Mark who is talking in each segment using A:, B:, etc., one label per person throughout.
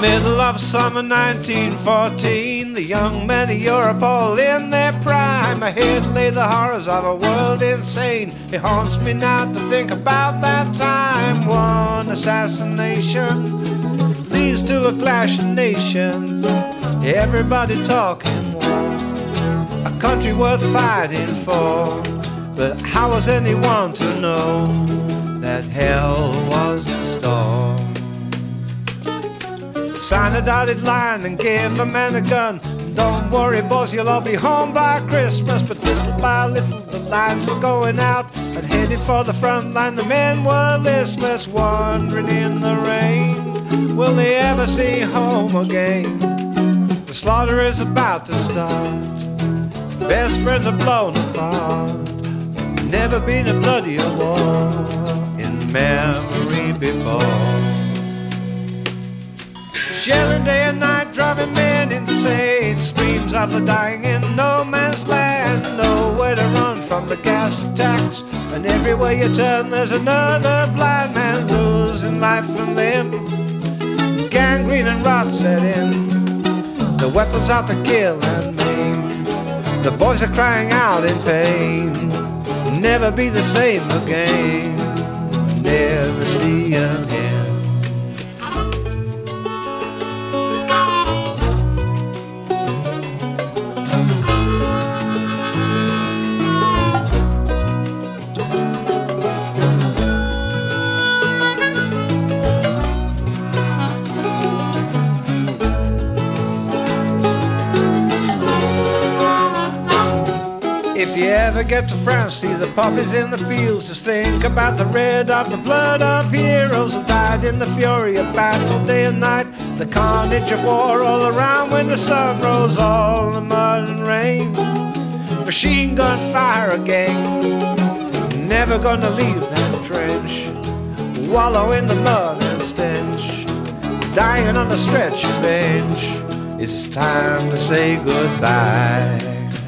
A: middle of summer 1914, the young men of Europe all in their prime. Ahead lay the horrors of a world insane. It haunts me now to think about that time. One assassination leads to a clash of nations. Everybody talking war, a country worth fighting for. But how was anyone to know that hell was in store? Sign a dotted line and give a man a gun. Don't worry, boys, you'll all be home by Christmas. But little by little, the lights were going out, and headed for the front line, the men were listless, wandering in the rain. Will they ever see home again? The slaughter is about to start. Best friends are blown apart. Never been a bloodier war in memory before. Shelling day and night, driving men insane. Screams of the dying in no man's land. Nowhere to run from the gas attacks, and everywhere you turn there's another blind man losing life from limb. Gangrene and rot set in. The weapons out to kill and maim. The boys are crying out in pain. Never be the same again. Never see him here. If you ever get to France, see the poppies in the fields, just think about the red of the blood of heroes who died in the fury of battle day and night. The carnage of war all around when the sun rose, all the mud and rain. Machine gun fire again, never gonna leave that trench. Wallow in the mud and stench, dying on the stretcher bench. It's time to say goodbye.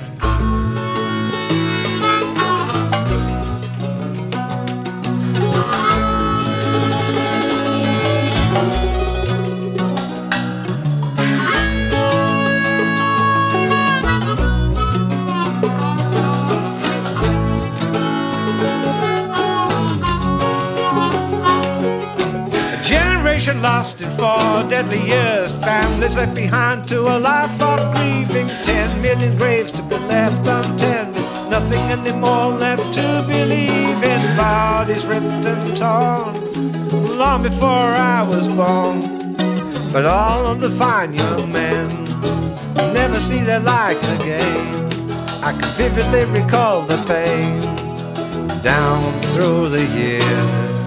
A: Lost in 4 deadly years, families left behind to a life of grieving. 10 million graves to be left untended, nothing anymore left to believe in. Bodies ripped and torn, long before I was born. But all of the fine young men never see their like again. I can vividly recall the pain down through the years.